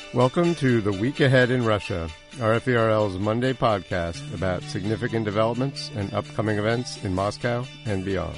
Welcome to The Week Ahead in Russia, RFE/RL's Monday podcast about significant developments and upcoming events in Moscow and beyond.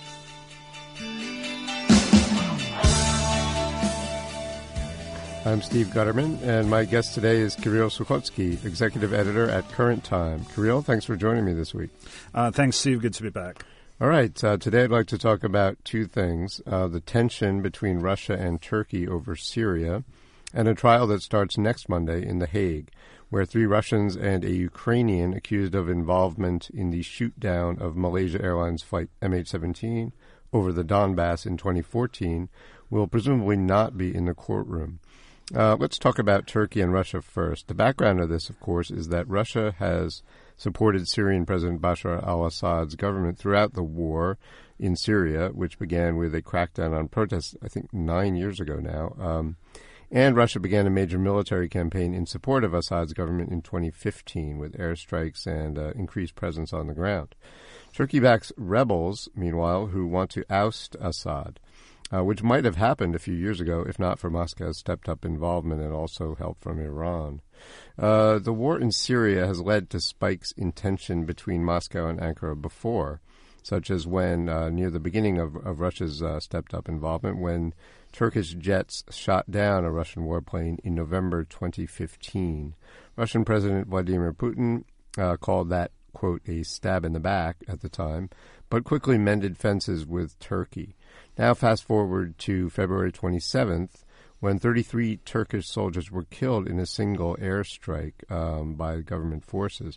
I'm Steve Gutterman, and my guest today is Kirill Sukhotsky, Executive Editor at Current Time. Kirill, thanks for joining me this week. Thanks, Steve. Good to be back. All right. Today I'd like to talk about two things, the tension between Russia and Turkey over Syria, and a trial that starts next Monday in The Hague, where 3 Russians and a Ukrainian accused of involvement in the shoot-down of Malaysia Airlines flight MH17 over the Donbass in 2014 will presumably not be in the courtroom. Let's talk about Turkey and Russia first. The background of this, of course, is that Russia has supported Syrian President Bashar al-Assad's government throughout the war in Syria, which began with a crackdown on protests, I think, 9 years ago now. And Russia began a major military campaign in support of Assad's government in 2015 with airstrikes and increased presence on the ground. Turkey backs rebels, meanwhile, who want to oust Assad, which might have happened a few years ago if not for Moscow's stepped-up involvement and also help from Iran. The war in Syria has led to spikes in tension between Moscow and Ankara before, such as when, near the beginning of Russia's stepped-up involvement, when Turkish jets shot down a Russian warplane in November 2015. Russian President Vladimir Putin called that, quote, a stab in the back at the time, but quickly mended fences with Turkey. Now fast forward to February 27th, when 33 Turkish soldiers were killed in a single airstrike by government forces.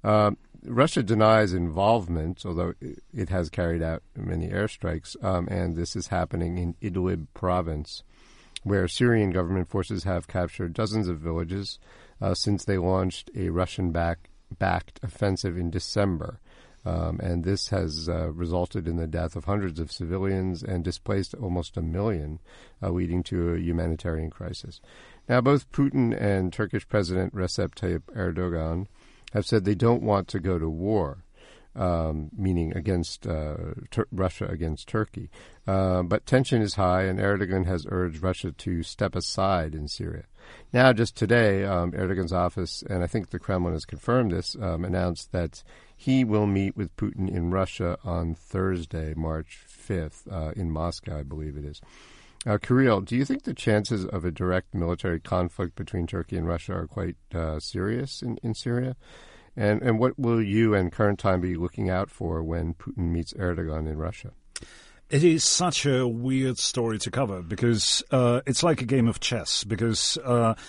Russia denies involvement, although it has carried out many airstrikes, and this is happening in Idlib province, where Syrian government forces have captured dozens of villages since they launched a Russian-backed offensive in December. And this has resulted in the death of hundreds of civilians and displaced almost 1 million, leading to a humanitarian crisis. Now, both Putin and Turkish President Recep Tayyip Erdogan have said they don't want to go to war, meaning against Russia against Turkey. But tension is high, and Erdogan has urged Russia to step aside in Syria. Now, just today, Erdogan's office, and I think the Kremlin has confirmed this, announced that he will meet with Putin in Russia on Thursday, March 5th, in Moscow, I believe it is. Kirill, do you think the chances of a direct military conflict between Turkey and Russia are quite serious in Syria? And what will you and Current Time be looking out for when Putin meets Erdogan in Russia? It is such a weird story to cover because it's like a game of chess. Because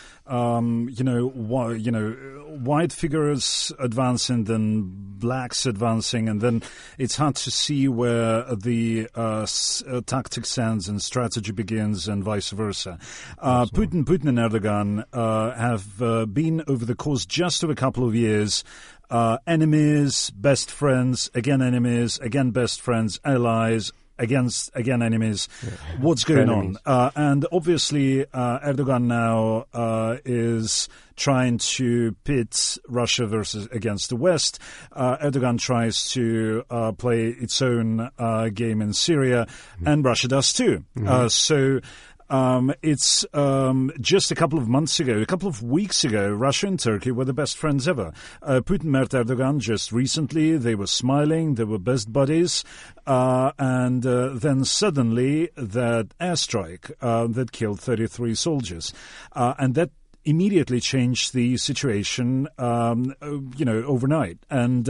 white figures advancing, then blacks advancing, and then it's hard to see where the tactics ends and strategy begins, and vice versa. Putin and Erdogan have been over the course just of a couple of years. Enemies, best friends, again enemies, again best friends, allies, again enemies. Yeah. What's going on? And obviously Erdogan now is trying to pit Russia against the West. Erdogan tries to play its own game in Syria, and Russia does too. It's just a couple of weeks ago, Russia and Turkey were the best friends ever. Putin met Erdogan just recently. They were smiling. They were best buddies. And then suddenly that airstrike that killed 33 soldiers. And that immediately changed the situation, overnight. And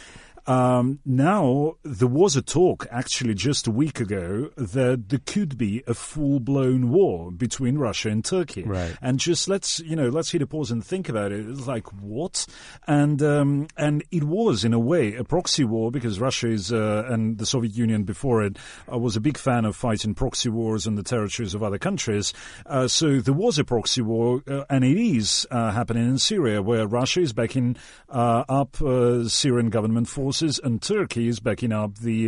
now, there was a talk, actually, just a week ago, that there could be a full-blown war between Russia and Turkey. Right. And just let's hit a pause and think about it. It's like, what? And it was, in a way, a proxy war, because Russia is, and the Soviet Union before it, was a big fan of fighting proxy wars on the territories of other countries. So there was a proxy war, and it is happening in Syria, where Russia is backing up Syrian government forces forces, and Turkey is backing up their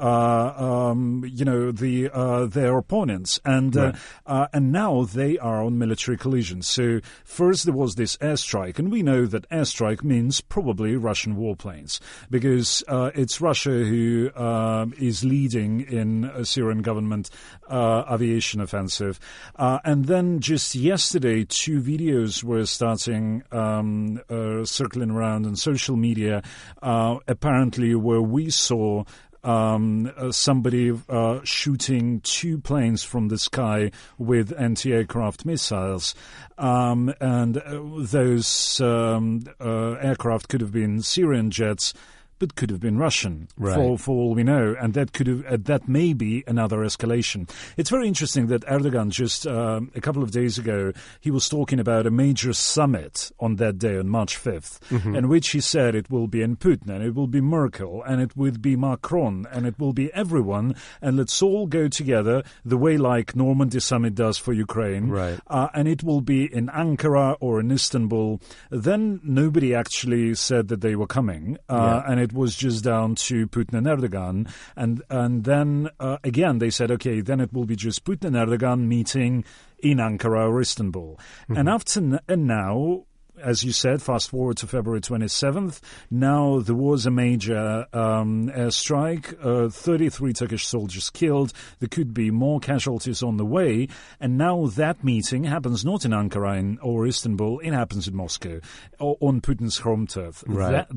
opponents, and now they are on military collision. So first there was this airstrike, and we know that airstrike means probably Russian warplanes, because it's Russia who is leading in a Syrian government aviation offensive. And then just yesterday, 2 videos were starting circling around on social media, apparently where we saw somebody shooting 2 planes from the sky with anti-aircraft missiles. And those aircraft could have been Syrian jets, but could have been Russian, for all we know, and that may be another escalation. It's very interesting that Erdogan just a couple of days ago, he was talking about a major summit on that day, on March 5th, in which he said it will be in Putin, and it will be Merkel, and it will be Macron, and it will be everyone, and let's all go together the way like Normandy summit does for Ukraine, and it will be in Ankara or in Istanbul. Then nobody actually said that they were coming, and it was just down to Putin and Erdogan. And then again, they said, okay, then it will be just Putin and Erdogan meeting in Ankara or Istanbul. And now, as you said, fast forward to February 27th, now there was a major airstrike, 33 Turkish soldiers killed. There could be more casualties on the way. And now that meeting happens not in Ankara or Istanbul, it happens in Moscow, on Putin's home turf.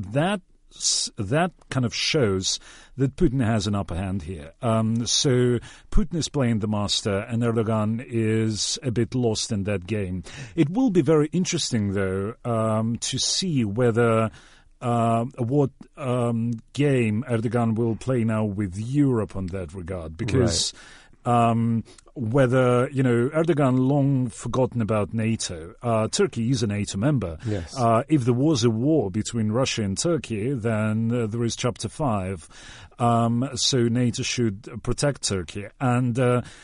That kind of shows that Putin has an upper hand here. So Putin is playing the master, and Erdogan is a bit lost in that game. It will be very interesting, though, to see whether what game Erdogan will play now with Europe on that regard, because whether, Erdogan long forgotten about NATO. Turkey is a NATO member. Yes. If there was a war between Russia and Turkey, then there is Chapter 5. So NATO should protect Turkey. And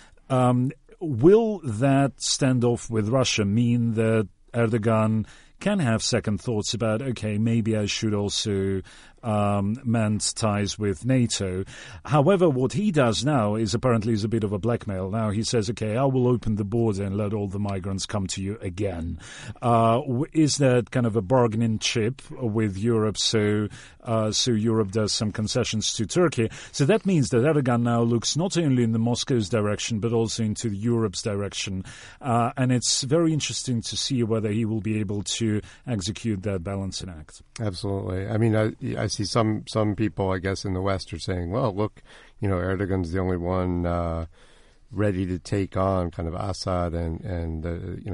will that standoff with Russia mean that Erdogan can have second thoughts about, okay, maybe I should also mend ties with NATO? However, what he does now is apparently a bit of a blackmail. Now he says, okay, I will open the border and let all the migrants come to you again. Is that kind of a bargaining chip with Europe, so Europe does some concessions to Turkey? So that means that Erdogan now looks not only in the Moscow's direction, but also into Europe's direction. And it's very interesting to see whether he will be able to execute that balancing act. Absolutely. I mean, I see some people, I guess, in the West are saying, well, look, Erdogan's the only one ready to take on kind of Assad and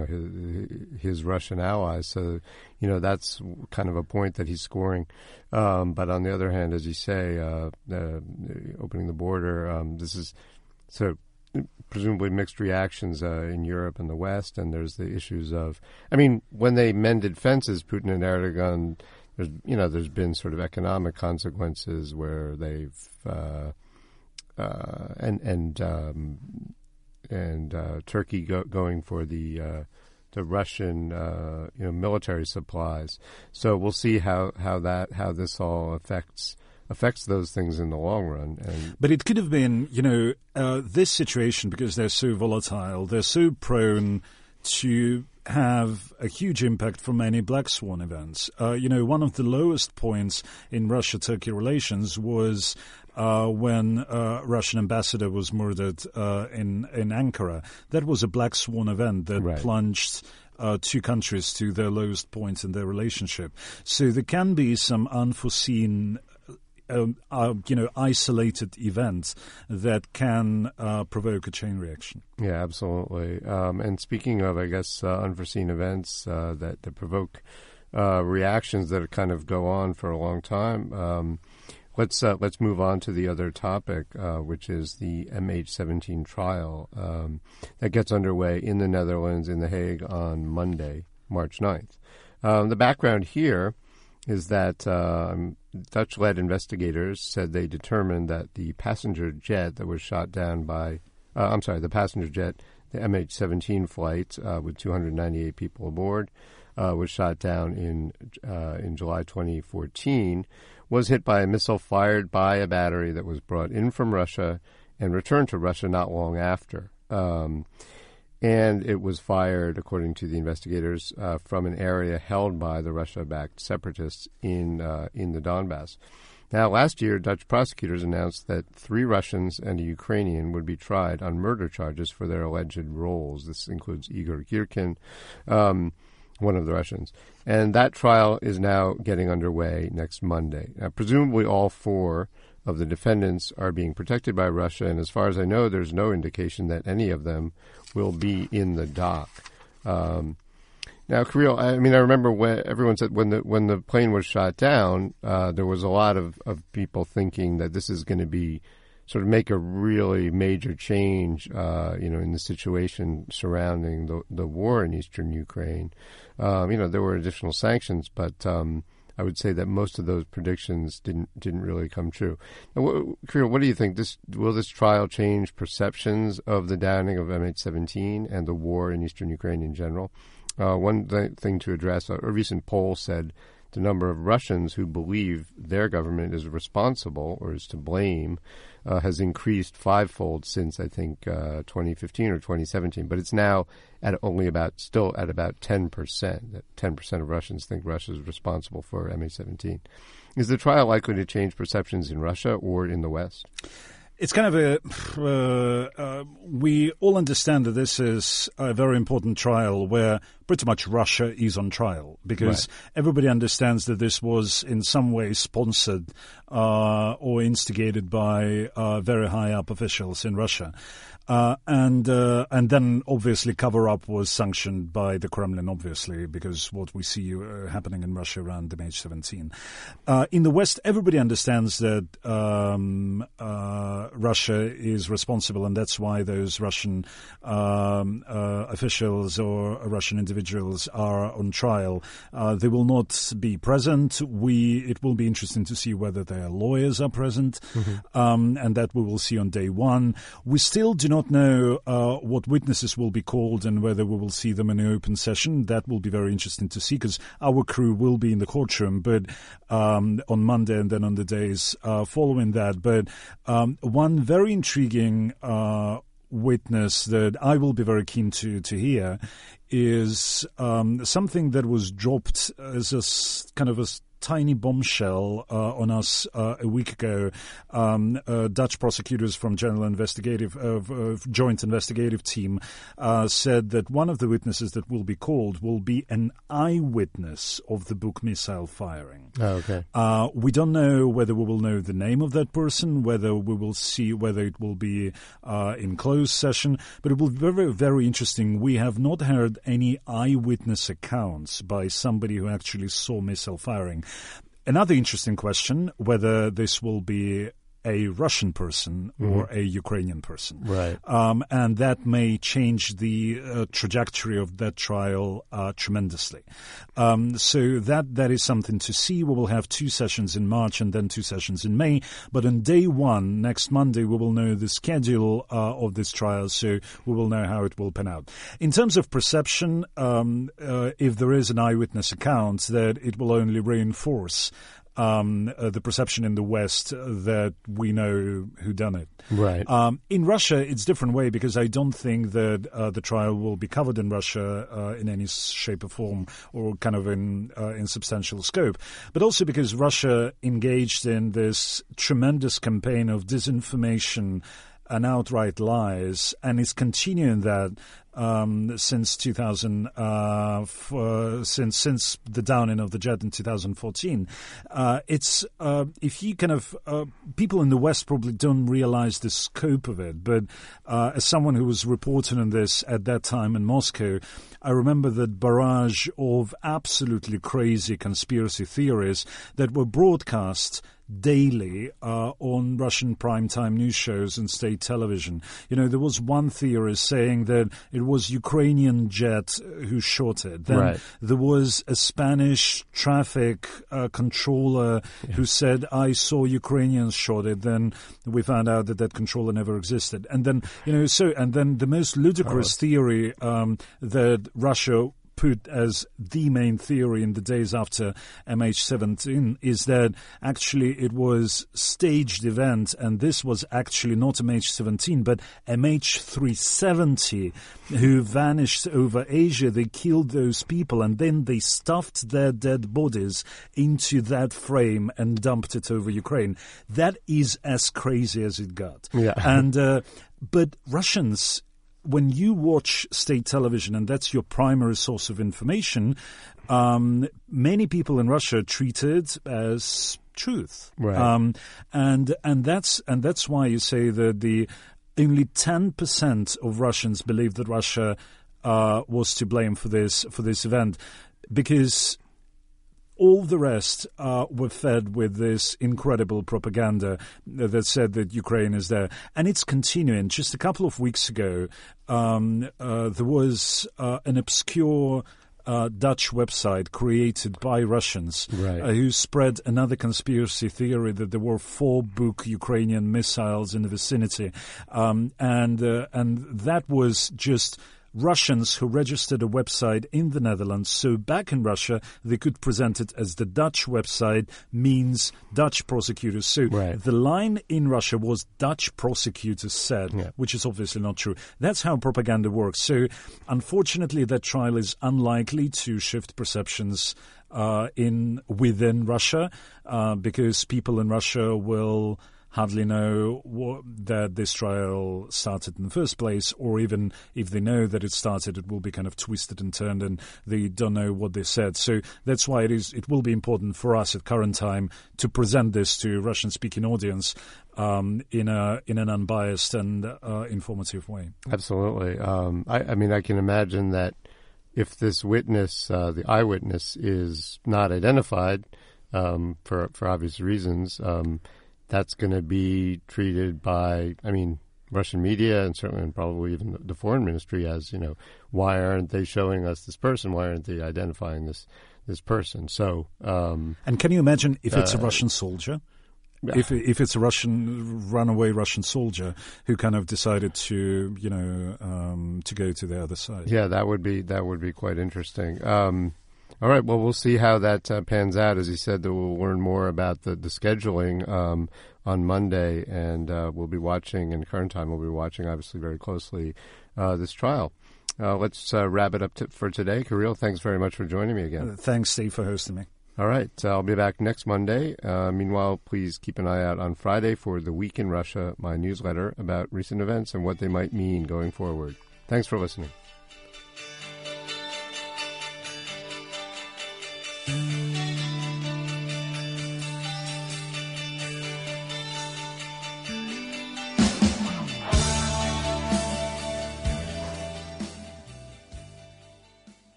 his Russian allies. So, that's kind of a point that he's scoring. But on the other hand, as you say, opening the border, this is presumably mixed reactions in Europe and the West, and there's the issues of, when they mended fences, Putin and Erdogan, there's been sort of economic consequences where they've Turkey going for the Russian military supplies. So we'll see how this all affects those things in the long run. But it could have been, this situation, because they're so volatile, they're so prone to have a huge impact from any black swan events. One of the lowest points in Russia-Turkey relations was when Russian ambassador was murdered in Ankara. That was a black swan event that plunged two countries to their lowest point in their relationship. So there can be some unforeseen isolated events that can provoke a chain reaction. Yeah, absolutely. And speaking of, I guess, unforeseen events that provoke reactions that kind of go on for a long time, let's move on to the other topic, which is the MH17 trial that gets underway in the Netherlands, in The Hague, on Monday, March 9th. The background here is that Dutch-led investigators said they determined that the passenger jet that was shot down by, the passenger jet, the MH17 flight with 298 people aboard, was shot down in July 2014, was hit by a missile fired by a battery that was brought in from Russia and returned to Russia not long after. And it was fired, according to the investigators, from an area held by the Russia-backed separatists in the Donbass. Now, last year, Dutch prosecutors announced that 3 Russians and a Ukrainian would be tried on murder charges for their alleged roles. This includes Igor Girkin, one of the Russians. And that trial is now getting underway next Monday. Now, presumably all 4 of the defendants are being protected by Russia, and as far as I know, there's no indication that any of them will be in the dock. Now, Kirill, I remember when everyone said when the plane was shot down, there was a lot of people thinking that this is going to be sort of make a really major change, in the situation surrounding the war in eastern Ukraine. There were additional sanctions, but I would say that most of those predictions didn't really come true. Now, Kirill, what do you think? Will this trial change perceptions of the downing of MH17 and the war in eastern Ukraine in general? One thing to address, a recent poll said the number of Russians who believe their government is responsible or is to blame has increased 5-fold since, I think, 2015 or 2017. But it's now still at about 10%. That 10% of Russians think Russia is responsible for MH17. Is the trial likely to change perceptions in Russia or in the West? It's kind of we all understand that this is a very important trial where pretty much Russia is on trial because everybody understands that this was in some way sponsored or instigated by very high-up officials in Russia. And then obviously cover-up was sanctioned by the Kremlin, obviously, because what we see happening in Russia around MH17. In the West, everybody understands that Russia is responsible, and that's why those Russian officials or Russian individuals are on trial. They will not be present. It will be interesting to see whether their lawyers are present, and that we will see on day one. We still do not know what witnesses will be called and whether we will see them in an open session. That will be very interesting to see because our crew will be in the courtroom, but on Monday and then on the days following that. But one very intriguing witness that I will be very keen to hear is something that was dropped as a kind of a tiny bombshell on us a week ago. Dutch prosecutors from Joint Investigative Team said that one of the witnesses that will be called will be an eyewitness of the Buk missile firing. Oh, okay. We don't know whether we will know the name of that person, whether we will see whether it will be in closed session, but it will be very, very interesting. We have not heard any eyewitness accounts by somebody who actually saw missile firing. Another interesting question, whether this will be a Russian person or a Ukrainian person. Right. And that may change the trajectory of that trial tremendously. So that is something to see. We will have 2 sessions in March and then 2 sessions in May. But on day 1, next Monday, we will know the schedule of this trial, so we will know how it will pan out. In terms of perception, if there is an eyewitness account, that it will only reinforce the perception in the West that we know who done it. Right. In Russia, it's a different way because I don't think that the trial will be covered in Russia in any shape or form or kind of in substantial scope. But also because Russia engaged in this tremendous campaign of disinformation and outright lies, and is continuing that since 2000, since the downing of the jet in 2014. It's if you kind of people in the West probably don't realize the scope of it, but as someone who was reporting on this at that time in Moscow, I remember that barrage of absolutely crazy conspiracy theories that were broadcast daily on Russian primetime news shows and state television. You know, there was one theorist saying that it was Ukrainian jet who shot it. Then there was a Spanish traffic controller who said, I saw Ukrainians shot it. Then we found out that controller never existed. And then, and then the most ludicrous theory that Russia put as the main theory in the days after MH17 is that actually it was staged event, and this was actually not MH17 but MH370 who vanished over Asia. They killed those people and then they stuffed their dead bodies into that frame and dumped it over Ukraine. That is as crazy as it got. Yeah. And but Russians, when you watch state television and that's your primary source of information, many people in Russia treat it as truth. Right. And that's why you say that the only 10% of Russians believe that Russia was to blame for this event, because all the rest were fed with this incredible propaganda that said that Ukraine is there. And it's continuing. Just a couple of weeks ago, there was an obscure Dutch website created by Russians who spread another conspiracy theory that there were 4 Buk Ukrainian missiles in the vicinity. And that was just Russians who registered a website in the Netherlands, so back in Russia they could present it as the Dutch website means Dutch prosecutors. So the line in Russia was Dutch prosecutors said, which is obviously not true. That's how propaganda works. So unfortunately that trial is unlikely to shift perceptions within Russia because people in Russia will hardly know that this trial started in the first place, or even if they know that it started, it will be kind of twisted and turned and they don't know what they said. So that's why it will be important for us at current time to present this to a Russian-speaking audience in an unbiased and informative way. Absolutely. I mean, I can imagine that if this witness, the eyewitness, is not identified for obvious reasons, that's going to be treated by, Russian media and certainly and probably even the foreign ministry as, why aren't they showing us this person? Why aren't they identifying this person? So, and can you imagine if it's a Russian soldier? If it's a runaway Russian soldier who kind of decided to, to go to the other side? Yeah, that would be quite interesting. All right. Well, we'll see how that pans out. As you said, that we'll learn more about the scheduling on Monday, and we'll be watching, in current time, we'll be watching, obviously, very closely this trial. Let's wrap it up for today. Kirill, thanks very much for joining me again. Thanks, Steve, for hosting me. All right. I'll be back next Monday. Meanwhile, please keep an eye out on Friday for The Week in Russia, my newsletter about recent events and what they might mean going forward. Thanks for listening.